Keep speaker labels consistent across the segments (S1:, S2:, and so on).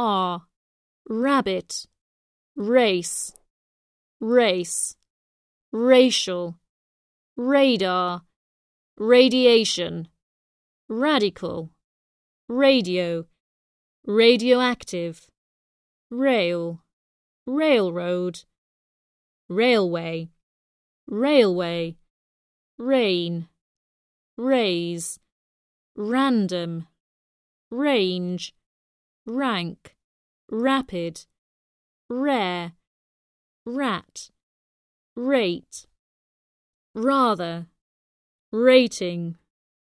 S1: rabbit, race, race, racial, radar, radiation, radical, radio, radioactive, rail, railroad, railway, railway, rain, raise, random, range, rank, rapid, rare, rat, rate, rather, rating,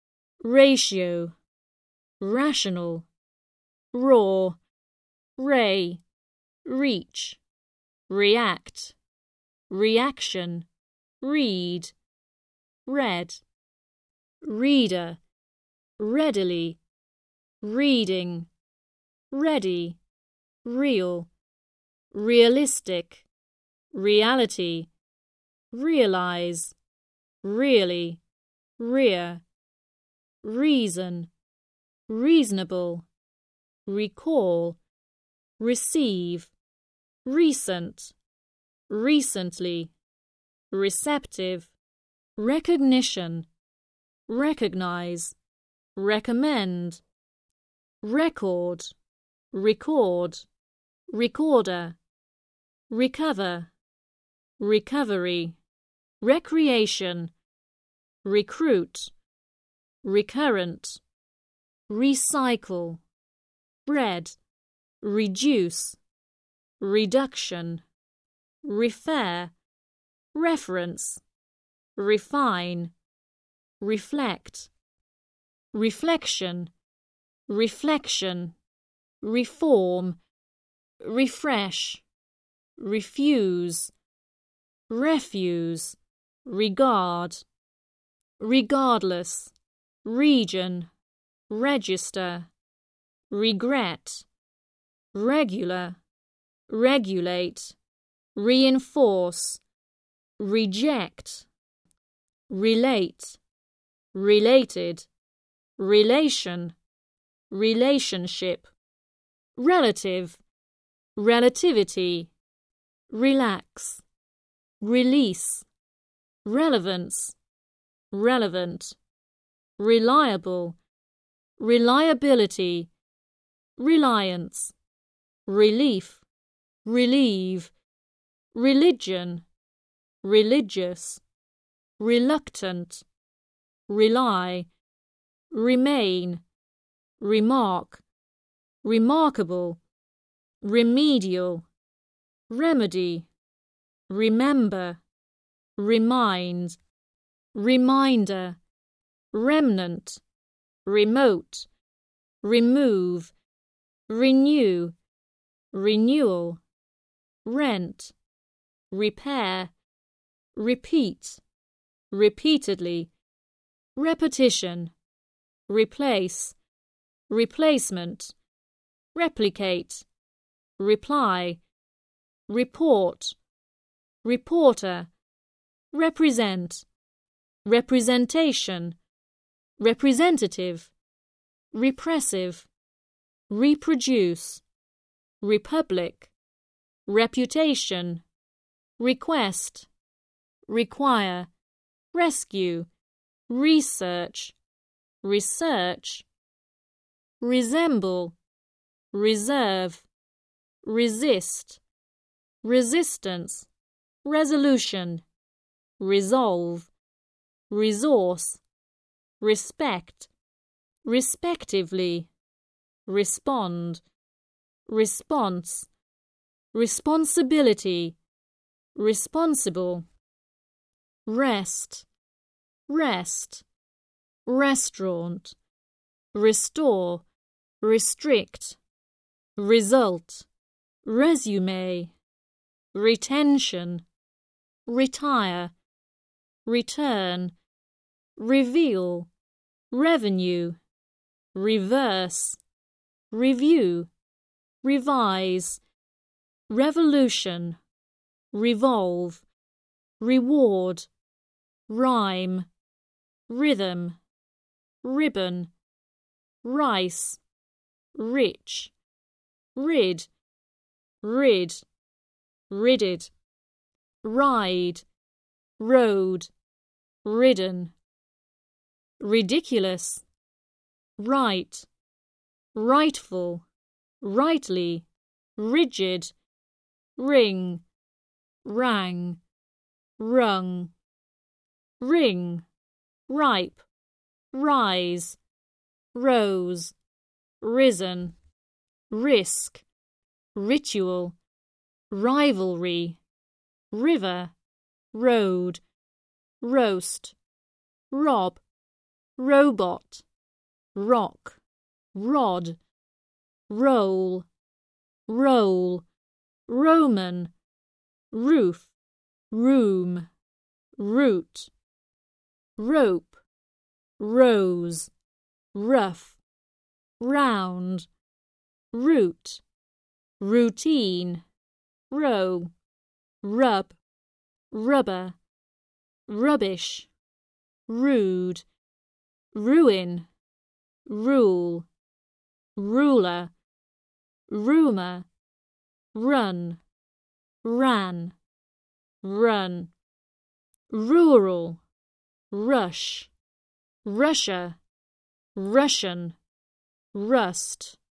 S1: ratio, rational, raw, ray, reach, react, reaction, read, read, reader, readily, reading, ready, real, realistic, reality, realize, really, rear, reason, reasonable, recall, receive, recent, recently, receptive, recognition, recognize, recommend, record, record, recorder, recover, recovery, recreation, recruit, recurrent, recycle, bread, reduce, reduction, refer, reference, refine, reflect, reflection, reflection, reform, refresh, refuse, refuse, regard, regardless, region, register, regret, regular, regulate, reinforce, reject, relate, related, relation, relationship, relative, relativity, relax, release, relevance, relevant, reliable, reliability, reliance, relief, relieve, religion, religious, reluctant, rely, remain, remark, remarkable, remedial, remedy, remember, remind, reminder, remnant, remote, remove, renew, renewal, rent, repair, repeat, repeatedly, repetition, replace, replacement, replicate, reply, report, reporter, represent, representation, representative, repressive, reproduce, republic, reputation, request, require, rescue, research, research, resemble, reserve, resist, resistance, resolution, resolve, resource, respect, respectively, respond, response, responsibility, responsible, rest, rest, restaurant, restore, restrict, result, resume, retention, retire, return, reveal, revenue, reverse, review, revise, revolution, revolve, reward, rhyme, rhythm, ribbon, rice, rich, rid, rid, ridded, ride, rode, ridden, ridiculous, right, rightful, rightly, rigid, ring, rang, rung, ring, ripe, rise, rose, risen, risk, ritual, rivalry, river, road, roast, rob, robot, rock, rod, roll, roll, Roman, roof, room, root, rope, rose, rough, round, root, routine, row, rub, rubber, rubbish, rude, ruin, rule, ruler, rumour, run, ran, run, rural, rush, Russia, Russian, rust.